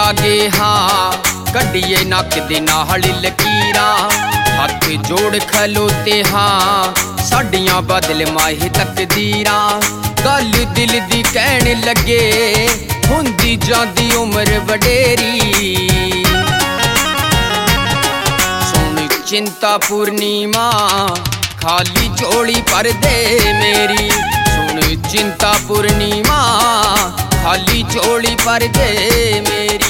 आगे हाँ कड्डिए नक दे नाल लकीरां हथ जोड़ खलोते हाँ साडियां बदल माहे तकदीरां गल दिल दी कहन लगे हुंदी जांदी उम्र वडेरी सुन चिंता पूर्णिमा खाली झोली भर दे मेरी सुन चिंता पूर्णिमा खाली झोली भर दे मेरी।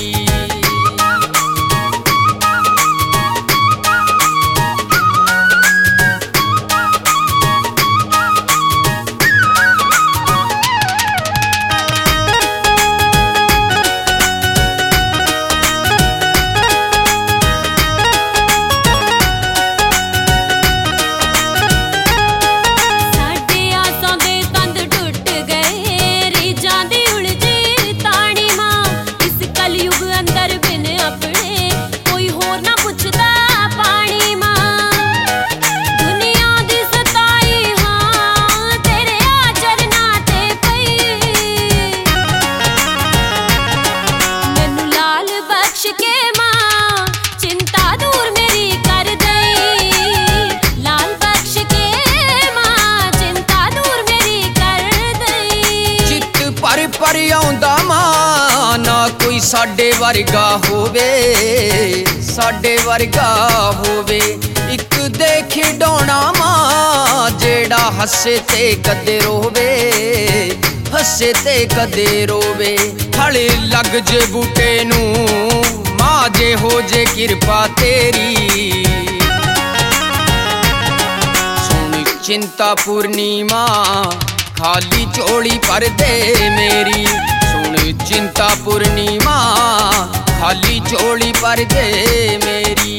पर आउंदा मां ना कोई साडे वर्गा होवे साडे वर्गा होवे इक देखे डोना मां जेड़ा हसे ते कदे रोवे हसे ते कदे रोवे हले लग जे बूटे नू मां जे हो जे किरपा तेरी सुन चिंता पूर्णिमा खाली झोली भर दे मेरी सुन चिंता पूर्णिमा खाली झोली भर दे मेरी।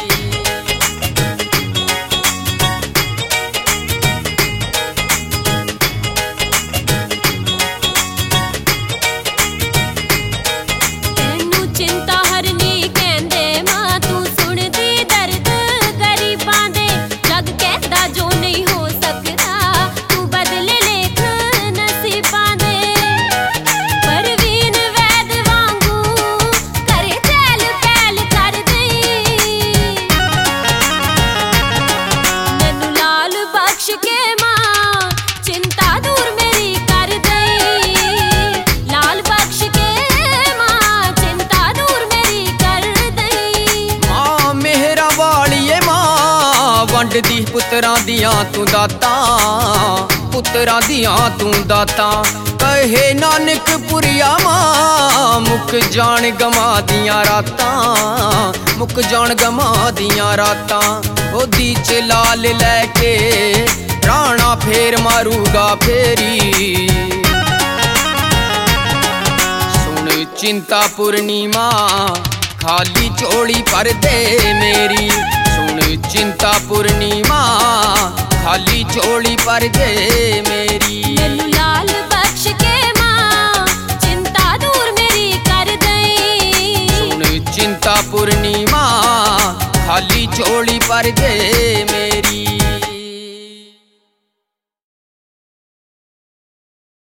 वंडदी पुत्रां दियां तू दातां पुत्रां दियां तू दातां कहे नानक पुरिया मां मुक जान गमा दियां रातां मुक जान गमा दियां रातां ओदी च लाल लैके राणा फेर मारूगा फेरी सुन चिंता पूर्णिमा खाली झोली भर दे मेरी सुन चिंता पूर्णिमा खाली झोली भर दे मेरी। मैनू लाल बख्श के मां चिंता दूर मेरी कर दई सुन चिंता पूर्णिमा खाली झोली भर दे मेरी।